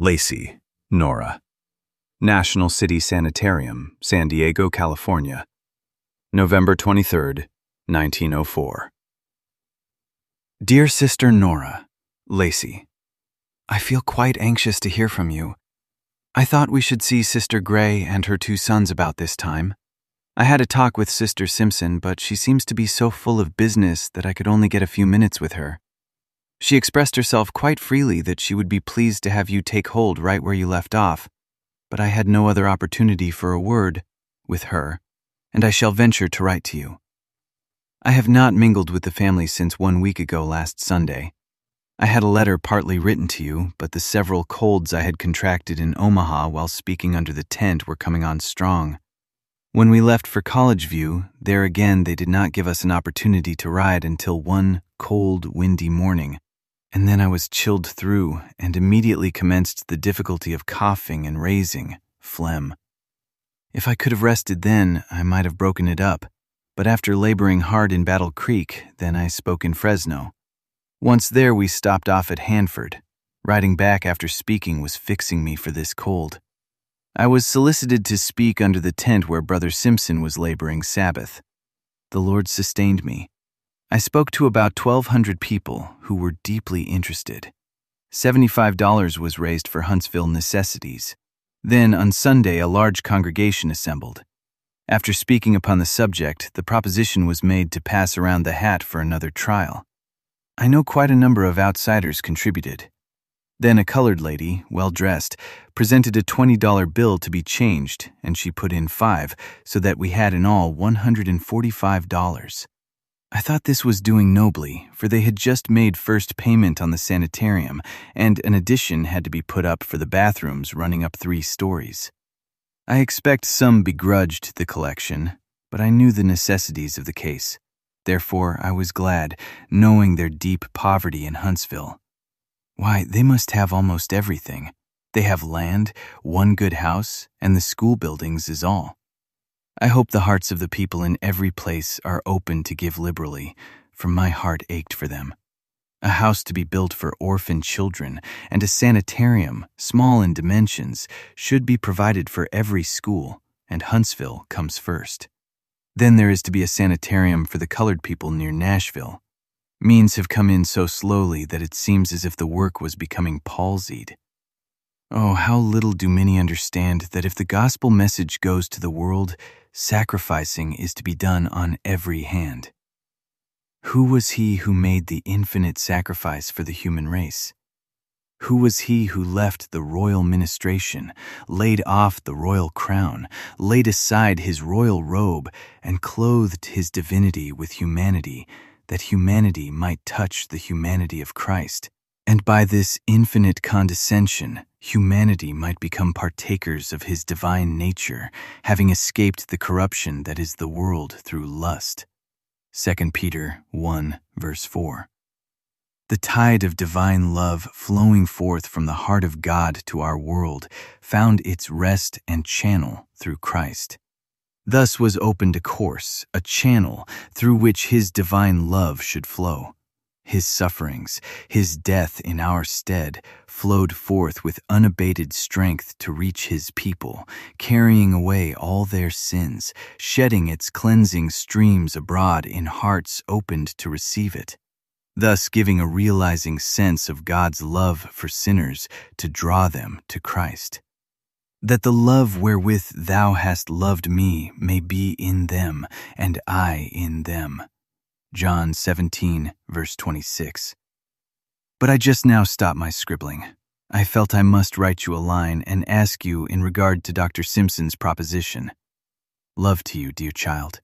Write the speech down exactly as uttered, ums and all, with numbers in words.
Lacey, Nora. National City Sanitarium, San Diego, California. November twenty-third, nineteen oh four. Dear Sister Nora, Lacey. I feel quite anxious to hear from you. I thought we should see Sister Gray and her two sons about this time. I had a talk with Sister Simpson, but she seems to be so full of business that I could only get a few minutes with her. She expressed herself quite freely that she would be pleased to have you take hold right where you left off, but I had no other opportunity for a word with her, and I shall venture to write to you. I have not mingled with the family since one week ago last Sunday. I had a letter partly written to you, but the several colds I had contracted in Omaha while speaking under the tent were coming on strong. When we left for College View, there again they did not give us an opportunity to ride until one cold, windy morning, and then I was chilled through and immediately commenced the difficulty of coughing and raising, phlegm. If I could have rested then, I might have broken it up, but after laboring hard in Battle Creek, then I spoke in Fresno. Once there, we stopped off at Hanford. Riding back after speaking was fixing me for this cold. I was solicited to speak under the tent where Brother Simpson was laboring Sabbath. The Lord sustained me. I spoke to about twelve hundred people who were deeply interested. seventy-five dollars was raised for Huntsville necessities. Then, on Sunday, a large congregation assembled. After speaking upon the subject, the proposition was made to pass around the hat for another trial. I know quite a number of outsiders contributed. Then a colored lady, well-dressed, presented a twenty dollar bill to be changed, and she put in five, so that we had in all one hundred forty-five dollars. I thought this was doing nobly, for they had just made first payment on the sanitarium, and an addition had to be put up for the bathrooms running up three stories. I expect some begrudged the collection, but I knew the necessities of the case. Therefore, I was glad, knowing their deep poverty in Huntsville. Why, they must have almost everything. They have land, one good house, and the school buildings is all. I hope the hearts of the people in every place are open to give liberally, for my heart ached for them. A house to be built for orphan children and a sanitarium, small in dimensions, should be provided for every school, and Huntsville comes first. Then there is to be a sanitarium for the colored people near Nashville. Means have come in so slowly that it seems as if the work was becoming palsied. Oh, how little do many understand that if the gospel message goes to the world, sacrificing is to be done on every hand. Who was he who made the infinite sacrifice for the human race? Who was he who left the royal ministration, laid off the royal crown, laid aside his royal robe, and clothed his divinity with humanity, that humanity might touch the humanity of Christ, and by this infinite condescension, humanity might become partakers of his divine nature, having escaped the corruption that is the world through lust. Second Peter one, verse four. The tide of divine love flowing forth from the heart of God to our world found its rest and channel through Christ. Thus was opened a course, a channel, through which his divine love should flow. His sufferings, his death in our stead, flowed forth with unabated strength to reach his people, carrying away all their sins, shedding its cleansing streams abroad in hearts opened to receive it, thus giving a realizing sense of God's love for sinners to draw them to Christ. That the love wherewith thou hast loved me may be in them, and I in them. John seventeen, verse twenty-six. But I just now stopped my scribbling. I felt I must write you a line and ask you in regard to Doctor Simpson's proposition. Love to you, dear child.